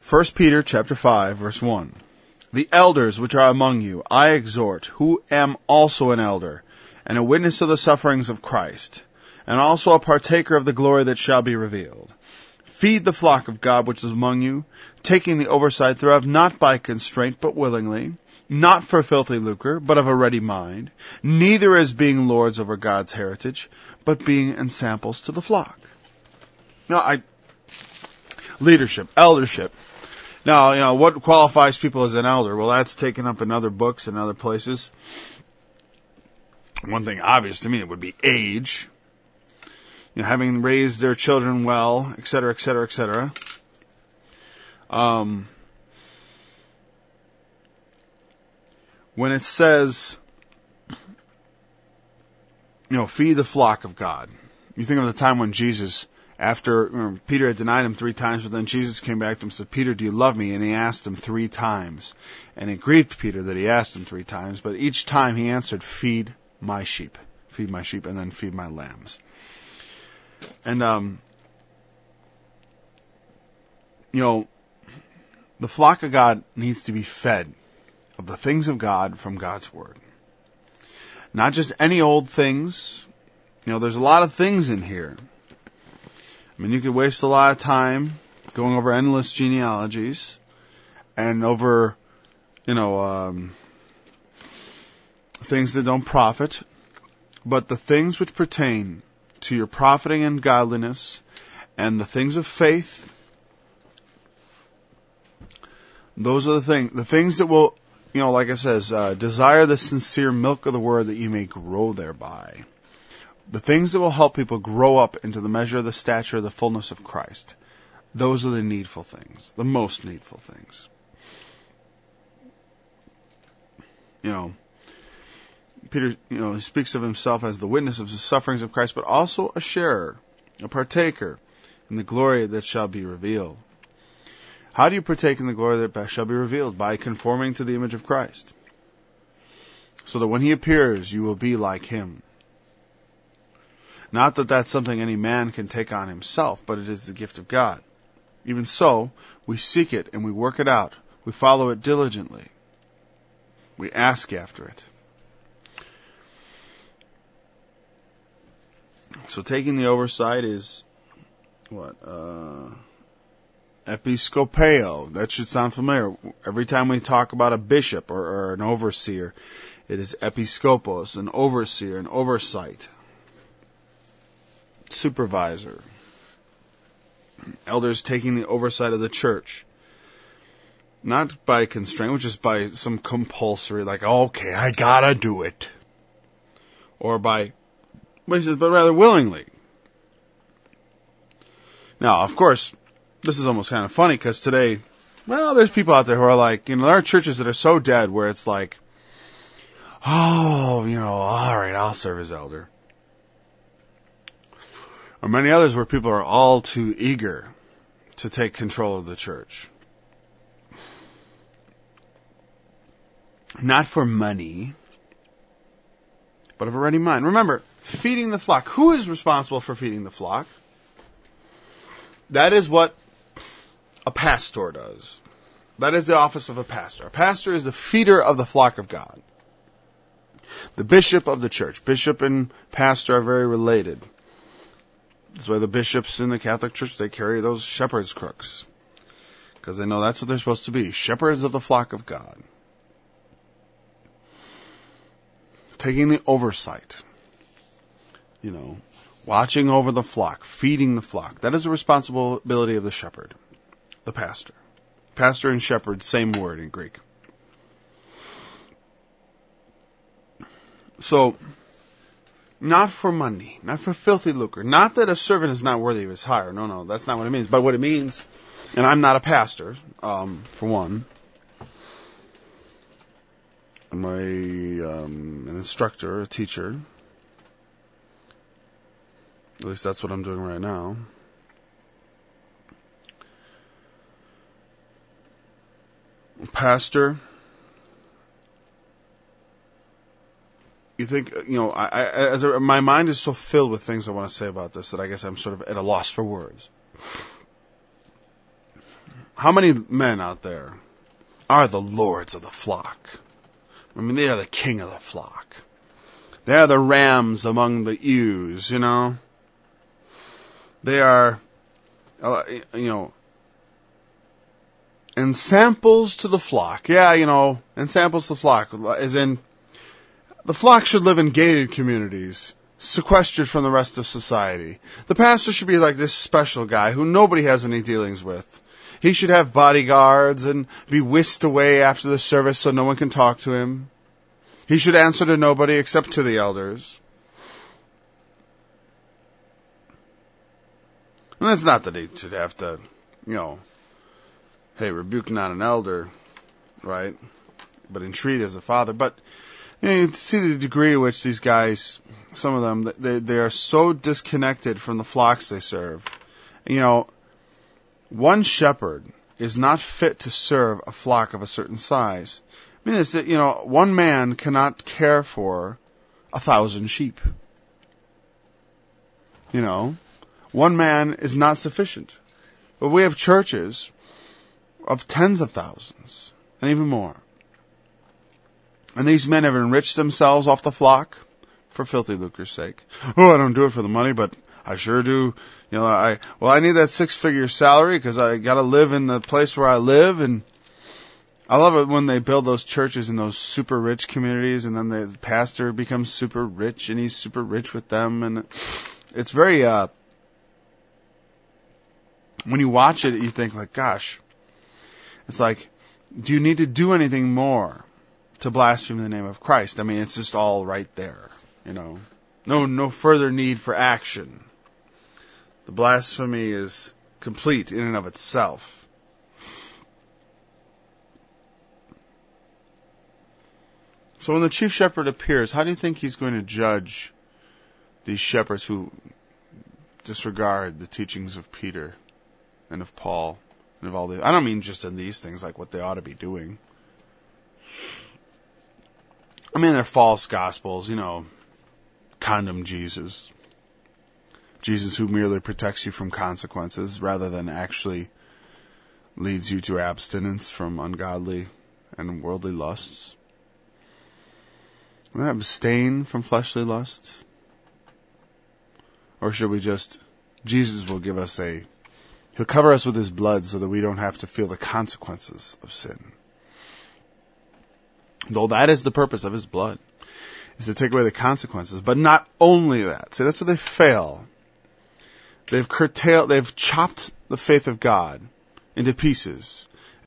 1 Peter chapter 5, verse 1. The elders which are among you, I exhort, who am also an elder, and a witness of the sufferings of Christ, and also a partaker of the glory that shall be revealed. Feed the flock of God which is among you, taking the oversight thereof, not by constraint, but willingly, not for filthy lucre, but of a ready mind, neither as being lords over God's heritage, but being ensamples to the flock. Now, leadership, eldership. Now, what qualifies people as an elder? Well, that's taken up in other books and other places. One thing obvious to me would be age. Having raised their children well, etc., etc., etc. When it says, feed the flock of God. You think of the time when Jesus, after Peter had denied him 3 times, but then Jesus came back to him and said, Peter, do you love me? And he asked him 3 times. And it grieved Peter that he asked him 3 times, but each time he answered, feed my sheep, and then feed my lambs. And, the flock of God needs to be fed of the things of God from God's Word. Not just any old things. There's a lot of things in here. You could waste a lot of time going over endless genealogies and over, things that don't profit. But the things which pertain to your profiting and godliness and the things of faith, those are the things that will, like it says, desire the sincere milk of the word that you may grow thereby. The things that will help people grow up into the measure of the stature of the fullness of Christ. Those are the needful things, the most needful things. Peter, he speaks of himself as the witness of the sufferings of Christ, but also a sharer, a partaker in the glory that shall be revealed. How do you partake in the glory that shall be revealed? By conforming to the image of Christ. So that when he appears, you will be like him. Not that that's something any man can take on himself, but it is the gift of God. Even so, we seek it and we work it out. We follow it diligently. We ask after it. So taking the oversight is what? Episkopeo. That should sound familiar. Every time we talk about a bishop or an overseer, it is episkopos, an overseer, an oversight. Supervisor. Elders taking the oversight of the church. Not by constraint, which is by some compulsory, like, okay, I gotta do it. Or by, but rather willingly. Now, of course, this is almost kind of funny because today, there's people out there who are like, there are churches that are so dead where it's like, all right, I'll serve as elder. Or many others where people are all too eager to take control of the church. Not for money, but of a ready mind. Remember, feeding the flock. Who is responsible for feeding the flock? That is what a pastor does. That is the office of a pastor. A pastor is the feeder of the flock of God. The bishop of the church. Bishop and pastor are very related. That's why the bishops in the Catholic Church, they carry those shepherd's crooks. Because they know that's what they're supposed to be. Shepherds of the flock of God. Taking the oversight. Watching over the flock. Feeding the flock. That is the responsibility of the shepherd. The pastor. Pastor and shepherd, same word in Greek. So, not for money, not for filthy lucre, not that a servant is not worthy of his hire. No, that's not what it means. But what it means, and I'm not a pastor, for one. I'm an instructor, a teacher. At least that's what I'm doing right now. Pastor. You think, my mind is so filled with things I want to say about this that I guess I'm sort of at a loss for words. How many men out there are the lords of the flock? I mean, they are the king of the flock. They are the rams among the ewes, you know. They are, ensamples to the flock. Yeah, ensamples to the flock, as in, the flock should live in gated communities, sequestered from the rest of society. The pastor should be like this special guy who nobody has any dealings with. He should have bodyguards and be whisked away after the service so no one can talk to him. He should answer to nobody except to the elders. And it's not that he should have to, hey, rebuke not an elder, right? But entreat as a father. But you see the degree to which these guys, some of them, they are so disconnected from the flocks they serve. One shepherd is not fit to serve a flock of a certain size. I mean, it's that, one man cannot care for 1,000 sheep. One man is not sufficient. But we have churches of tens of thousands and even more. And these men have enriched themselves off the flock for filthy lucre's sake. Oh, I don't do it for the money, but I sure do. I need that 6-figure salary because I got to live in the place where I live. And I love it when they build those churches in those super rich communities, and then the pastor becomes super rich, and he's super rich with them. And it's very, when you watch it, you think like, gosh, it's like, do you need to do anything more to blaspheme the name of Christ? I mean, it's just all right there, No further need for action. The blasphemy is complete in and of itself. So when the chief shepherd appears, how do you think he's going to judge these shepherds who disregard the teachings of Peter and of Paul and of all the... I don't mean just in these things, like what they ought to be doing. I mean, they're false gospels, condemn Jesus. Jesus who merely protects you from consequences rather than actually leads you to abstinence from ungodly and worldly lusts. Will we abstain from fleshly lusts? Or should we Jesus will give us He'll cover us with His blood so that we don't have to feel the consequences of sin. Though that is the purpose of His blood, is to take away the consequences. But not only that. See, that's where they fail. They've chopped the faith of God into pieces